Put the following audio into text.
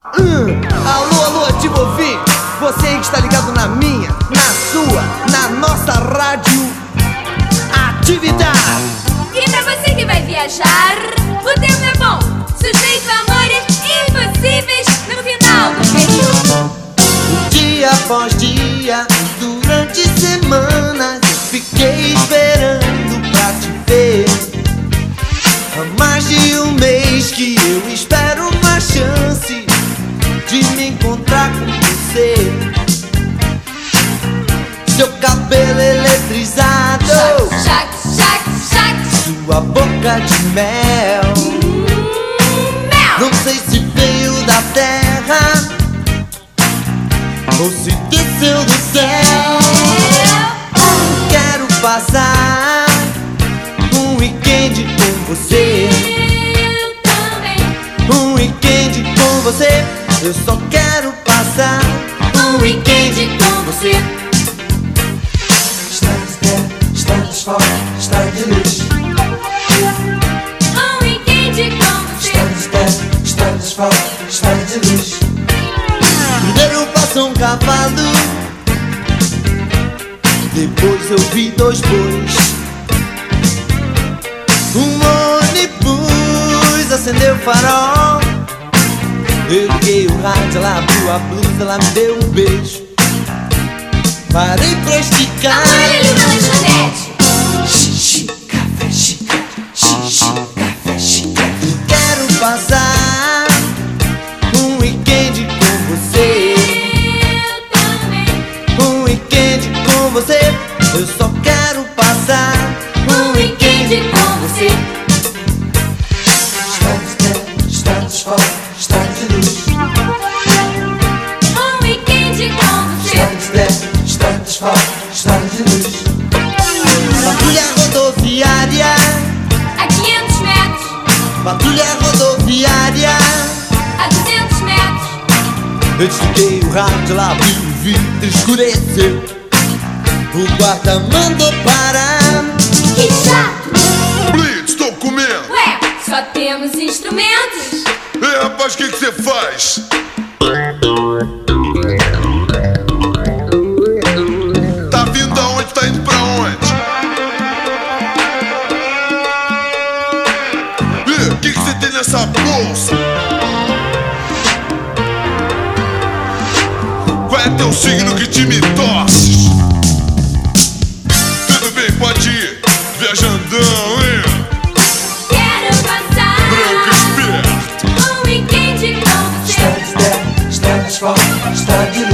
Alô, alô, ativo ouvir. Você aí que está ligado na minha, na sua, na nossa rádio Atividade. E pra você que vai viajar, o tempo é bom, sujeito a amores impossíveis no final do período. Dia após dia, durante semanas, eu fiquei esperando pra te ver. Há mais de um mês que eu espero uma chance de me encontrar com você. Seu cabelo eletrizado, Chac, chac, chac, sua boca de mel. mel. Não sei se veio da terra ou se desceu do céu. Quero passar um weekend com você. Eu também. Um weekend com você. Eu só quero passar Um weekend com você. Está de sol, está de luz. Um weekend com você. Está de sol, está de luz. Primeiro passou um cavalo, depois eu vi dois bois. Um ônibus acendeu o farol. Eu liguei o rádio, ela abriu a blusa, ela me deu um beijo. Parei pra esticar. Olha ali na lanchonete. Xixi, café, xicre, xixi, café, xicre. Quero passar um weekend com você. Eu também. Um weekend com você. Eu só quero passar Um weekend com você. Está de sol, está de luz. Um weekend com você. Está de sol, está de luz. Patrulha rodoviária, A 500 metros, patrulha rodoviária. a 200 metros. Eu desliguei o rádio, ela abriu o vidro, escureceu. O guarda mandou parar. Que chato. Blitz, tô comendo! Ué, só temos instrumentos. Rapaz, o que você faz? Tá vindo aonde? Tá indo pra onde? O que você tem nessa bolsa? Qual é teu signo, que time torces? Tudo bem, pode ir. Viajandão, hein? Quero passar Branco esperto. um weekend com você. Está de sol, está de luz.